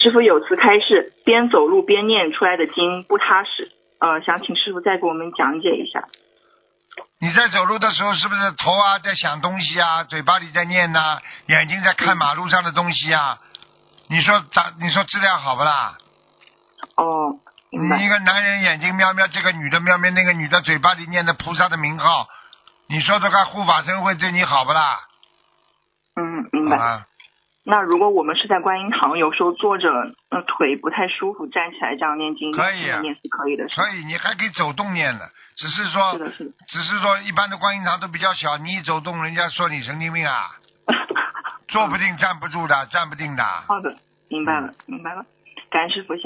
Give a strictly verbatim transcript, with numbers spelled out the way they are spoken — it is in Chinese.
师傅有次开示，边走路边念出来的经不踏实，呃，想请师傅再给我们讲解一下。 你在走路的时候是不是头啊在想东西啊，嘴巴里在念呐、啊，眼睛在看马路上的东西啊？你说咋？你说质量好不啦？ 哦，明白。 你一个男人眼睛瞄瞄，这个女的瞄瞄，那个女的嘴巴里念的菩萨的名号，你说这个护法神会对你好不啦？ 嗯，明白。那如果我们是在观音堂，有时候坐着，呃，腿不太舒服，站起来这样念经， 可以、啊， 念是可以的， 可以，你还可以走动念的，只是说， 是的，是的， 只是说一般的观音堂都比较小，你一走动，人家说你神经病啊，坐不定站不住的，站不定的。 好的，明白了，明白了，感恩师傅。